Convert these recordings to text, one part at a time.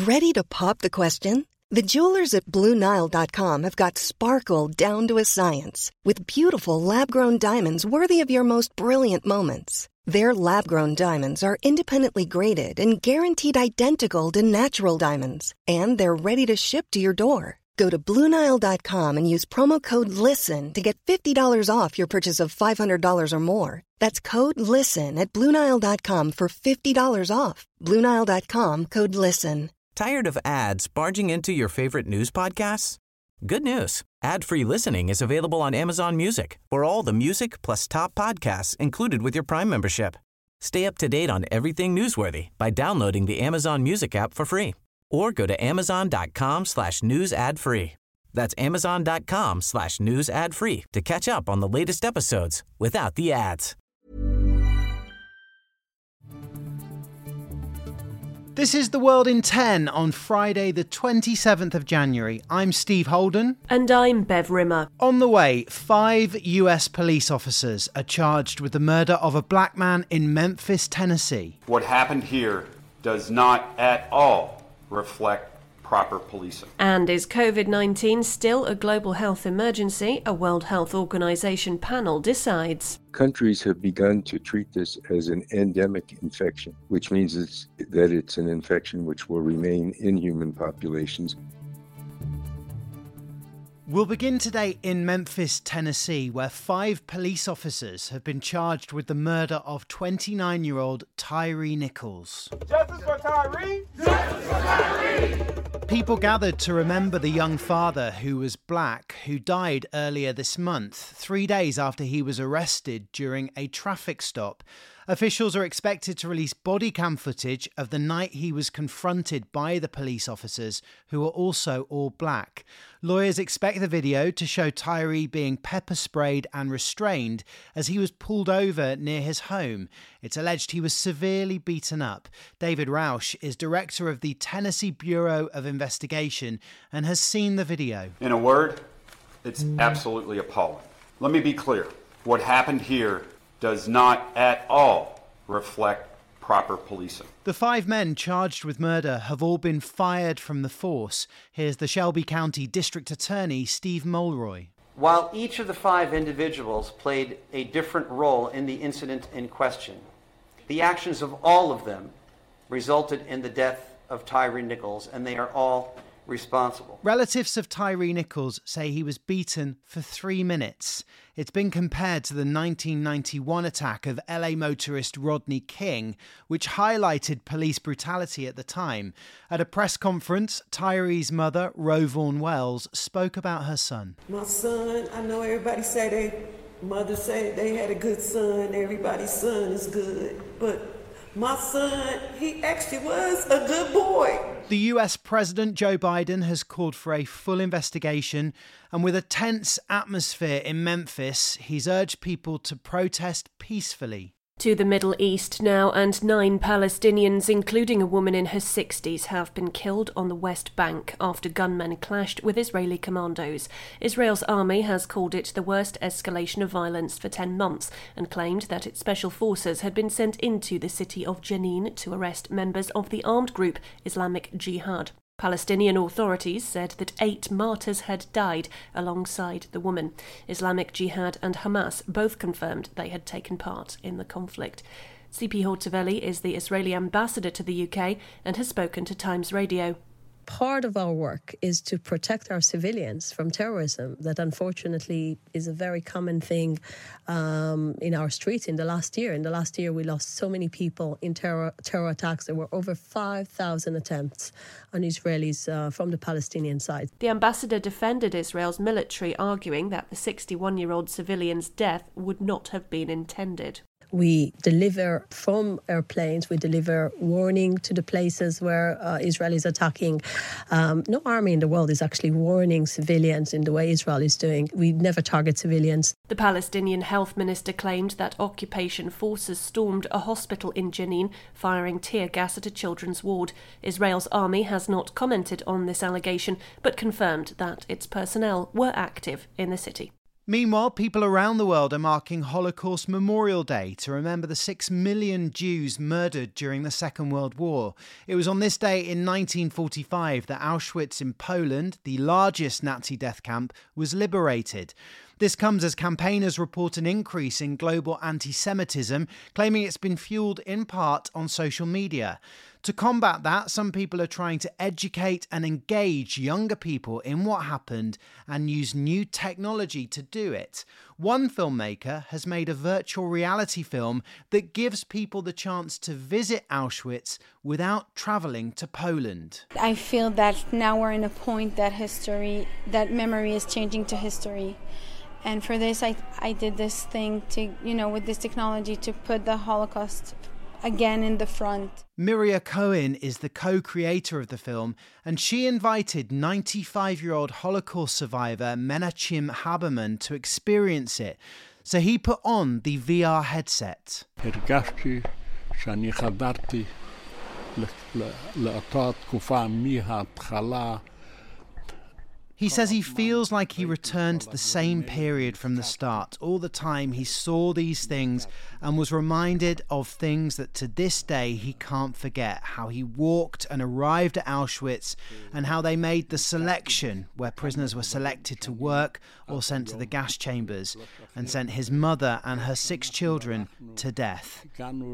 Ready to pop the question? The jewelers at BlueNile.com have got sparkle down to a science with beautiful lab-grown diamonds worthy of your most brilliant moments. Their lab-grown diamonds are independently graded and guaranteed identical to natural diamonds, and they're ready to ship to your door. Go to BlueNile.com and use promo code LISTEN to get $50 off your purchase of $500 or more. That's code LISTEN at BlueNile.com for $50 off. BlueNile.com, code LISTEN. Tired of ads barging into your favorite news podcasts? Good news. Ad-free listening is available on Amazon Music for all the music plus top podcasts included with your Prime membership. Stay up to date on everything newsworthy by downloading the Amazon Music app for free or go to amazon.com/news ad free. That's amazon.com/news ad free to catch up on the latest episodes without the ads. This is The World in 10 on Friday the 27th of January. I'm Steve Holden. And I'm Bev Rimmer. On the way, 5 US police officers are charged with the murder of a black man in Memphis, Tennessee. What happened here does not at all reflect proper policing. And is COVID-19 still a global health emergency? A World Health Organization panel decides. Countries have begun to treat this as an endemic infection, which means that it's an infection which will remain in human populations. We'll begin today in Memphis, Tennessee, where 5 police officers have been charged with the murder of 29-year-old Tyre Nichols. Justice for Tyre! Justice for Tyre! People gathered to remember the young father, who was black, who died earlier this month, 3 days after he was arrested during a traffic stop. Officials are expected to release body cam footage of the night he was confronted by the police officers, who are also all black. Lawyers expect the video to show Tyre being pepper sprayed and restrained as he was pulled over near his home. It's alleged he was severely beaten up. David Rausch is director of the Tennessee Bureau of Investigation and has seen the video. In a word, it's absolutely appalling. Let me be clear. What happened here does not at all reflect proper policing. The 5 men charged with murder have all been fired from the force. Here's the Shelby County District Attorney, Steve Mulroy. While each of the 5 individuals played a different role in the incident in question, the actions of all of them resulted in the death of Tyre Nichols, and they are all responsible. Relatives of Tyre Nichols say he was beaten for 3 minutes. It's been compared to the 1991 attack of LA motorist Rodney King, which highlighted police brutality at the time. At a press conference, Tyre's mother, Ro Vaughn Wells, spoke about her son. My son, I know everybody say mother said they had a good son, everybody's son is good, but my son, he actually was a good boy. The US President Joe Biden has called for a full investigation, and with a tense atmosphere in Memphis, he's urged people to protest peacefully. To the Middle East now, and 9 Palestinians, including a woman in her 60s, have been killed on the West Bank after gunmen clashed with Israeli commandos. Israel's army has called it the worst escalation of violence for 10 months and claimed that its special forces had been sent into the city of Jenin to arrest members of the armed group Islamic Jihad. Palestinian authorities said that 8 martyrs had died alongside the woman. Islamic Jihad and Hamas both confirmed they had taken part in the conflict. CP Hortavelli is the Israeli ambassador to the UK and has spoken to Times Radio. Part of our work is to protect our civilians from terrorism that unfortunately is a very common thing in our streets in the last year. In the last year, we lost so many people in terror attacks. There were over 5,000 attempts on Israelis from the Palestinian side. The ambassador defended Israel's military, arguing that the 61-year-old civilian's death would not have been intended. We deliver from airplanes, we deliver warning to the places where Israel is attacking. No army in the world is actually warning civilians in the way Israel is doing. We never target civilians. The Palestinian health minister claimed that occupation forces stormed a hospital in Jenin, firing tear gas at a children's ward. Israel's army has not commented on this allegation, but confirmed that its personnel were active in the city. Meanwhile, people around the world are marking Holocaust Memorial Day to remember the 6 million Jews murdered during the Second World War. It was on this day in 1945 that Auschwitz in Poland, the largest Nazi death camp, was liberated. This comes as campaigners report an increase in global anti-Semitism, claiming it's been fueled in part on social media. To combat that, some people are trying to educate and engage younger people in what happened and use new technology to do it. One filmmaker has made a virtual reality film that gives people the chance to visit Auschwitz without travelling to Poland. I feel that now we're in a point that memory is changing to history. And for this, I did this thing to, with this technology to put the Holocaust again in the front. Miria Cohen is the co-creator of the film, and she invited 95-year-old Holocaust survivor Menachem Haberman to experience it. So he put on the VR headset. הרגשתי שאני חזרתי לאותה תקופה מההתחלה. He says he feels like he returned to the same period from the start. All the time he saw these things and was reminded of things that to this day he can't forget. How he walked and arrived at Auschwitz and how they made the selection where prisoners were selected to work or sent to the gas chambers and sent his mother and her 6 children to death.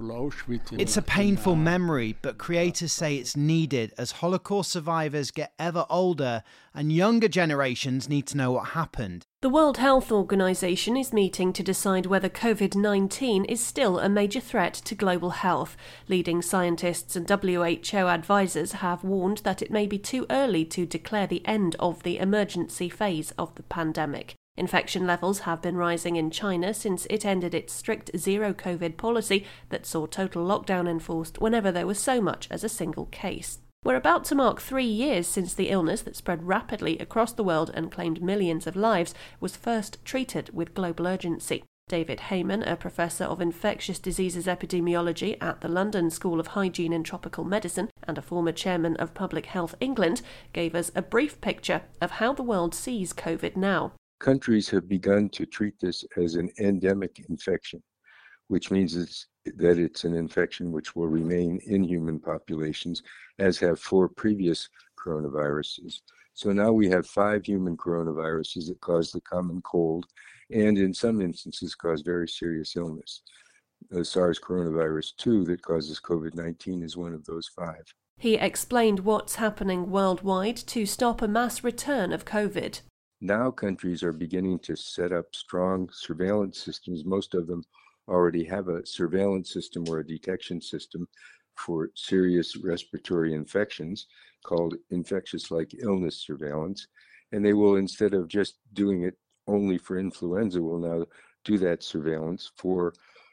It's a painful memory, but creators say it's needed as Holocaust survivors get ever older and younger generations need to know what happened. The World Health Organization is meeting to decide whether COVID-19 is still a major threat to global health. Leading scientists and WHO advisors have warned that it may be too early to declare the end of the emergency phase of the pandemic. Infection levels have been rising in China since it ended its strict zero-COVID policy that saw total lockdown enforced whenever there was so much as a single case. We're about to mark 3 years since the illness that spread rapidly across the world and claimed millions of lives was first treated with global urgency. David Heyman, a professor of infectious diseases epidemiology at the London School of Hygiene and Tropical Medicine and a former chairman of Public Health England, gave us a brief picture of how the world sees COVID now. Countries have begun to treat this as an endemic infection, which means that it's an infection which will remain in human populations, as have 4 previous coronaviruses. So now we have 5 human coronaviruses that cause the common cold and in some instances cause very serious illness. The SARS coronavirus 2 that causes COVID-19 is one of those 5. He explained what's happening worldwide to stop a mass return of COVID. Now countries are beginning to set up strong surveillance systems. Most of them already have a surveillance system or a detection system for serious respiratory infections called infectious-like illness surveillance. And they will, instead of just doing it only for influenza, will now do that surveillance for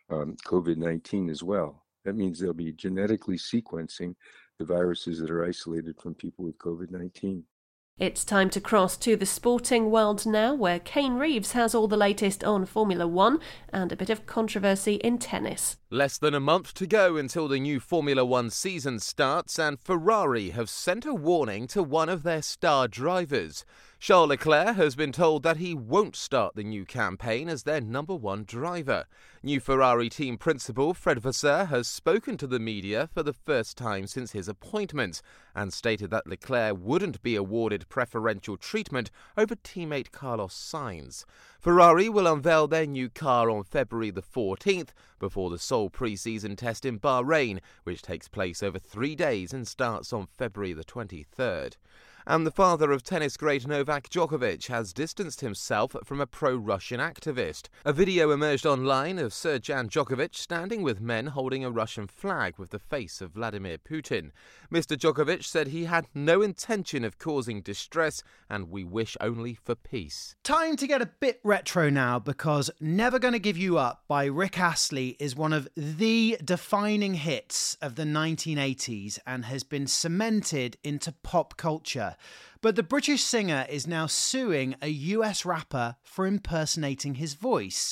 COVID-19 as well. That means they'll be genetically sequencing the viruses that are isolated from people with COVID-19. It's time to cross to the sporting world now, where Kane Reeves has all the latest on Formula One and a bit of controversy in tennis. Less than a month to go until the new Formula One season starts, and Ferrari have sent a warning to one of their star drivers. Charles Leclerc has been told that he won't start the new campaign as their number 1 driver. New Ferrari team principal Fred Vasseur has spoken to the media for the first time since his appointment and stated that Leclerc wouldn't be awarded preferential treatment over teammate Carlos Sainz. Ferrari will unveil their new car on February the 14th before the sole pre-season test in Bahrain, which takes place over 3 days and starts on February the 23rd. And the father of tennis great Novak Djokovic has distanced himself from a pro-Russian activist. A video emerged online of Sir Jan Djokovic standing with men holding a Russian flag with the face of Vladimir Putin. Mr. Djokovic said he had no intention of causing distress and we wish only for peace. Time to get a bit retro now, because Never Gonna Give You Up by Rick Astley is one of the defining hits of the 1980s and has been cemented into pop culture. But the British singer is now suing a US rapper for impersonating his voice.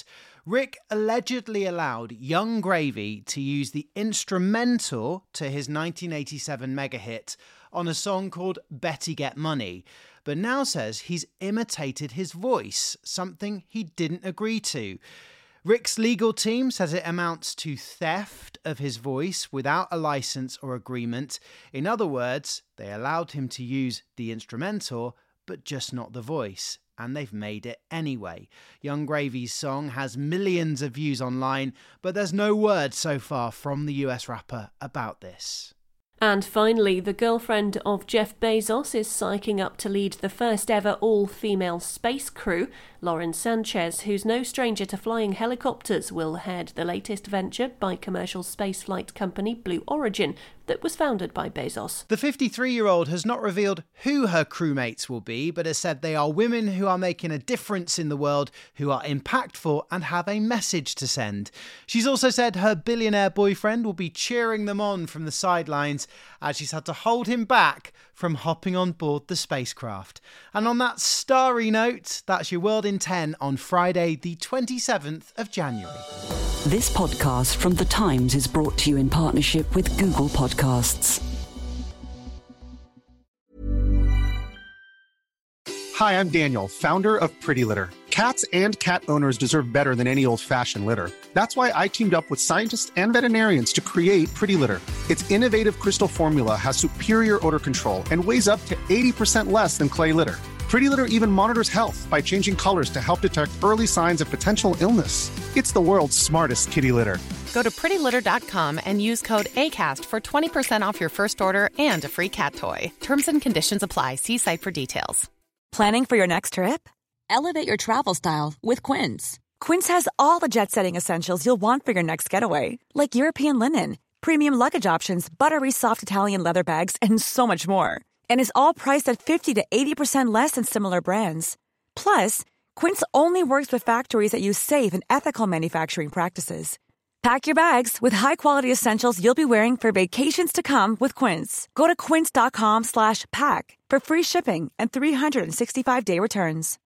Rick allegedly allowed Young Gravy to use the instrumental to his 1987 mega hit on a song called Betty Get Money, but now says he's imitated his voice, something he didn't agree to. Rick's legal team says it amounts to theft of his voice without a license or agreement. In other words, they allowed him to use the instrumental, but just not the voice. And they've made it anyway. Young Gravy's song has millions of views online, but there's no word so far from the US rapper about this. And finally, the girlfriend of Jeff Bezos is psyching up to lead the first ever all-female space crew. Lauren Sanchez, who's no stranger to flying helicopters, will head the latest venture by commercial spaceflight company Blue Origin that was founded by Bezos. The 53-year-old has not revealed who her crewmates will be, but has said they are women who are making a difference in the world, who are impactful and have a message to send. She's also said her billionaire boyfriend will be cheering them on from the sidelines as she's had to hold him back from hopping on board the spacecraft. And on that starry note, that's your World in 10 on Friday, the 27th of January. This podcast from The Times is brought to you in partnership with Google Podcasts. Hi, I'm Daniel, founder of Pretty Litter. Cats and cat owners deserve better than any old-fashioned litter. That's why I teamed up with scientists and veterinarians to create Pretty Litter. Its innovative crystal formula has superior odor control and weighs up to 80% less than clay litter. Pretty Litter even monitors health by changing colors to help detect early signs of potential illness. It's the world's smartest kitty litter. Go to prettylitter.com and use code ACAST for 20% off your first order and a free cat toy. Terms and conditions apply. See site for details. Planning for your next trip? Elevate your travel style with Quince. Quince has all the jet-setting essentials you'll want for your next getaway, like European linen, premium luggage options, buttery soft Italian leather bags, and so much more. And is all priced at 50 to 80% less than similar brands. Plus, Quince only works with factories that use safe and ethical manufacturing practices. Pack your bags with high-quality essentials you'll be wearing for vacations to come with Quince. Go to quince.com/pack for free shipping and 365-day returns.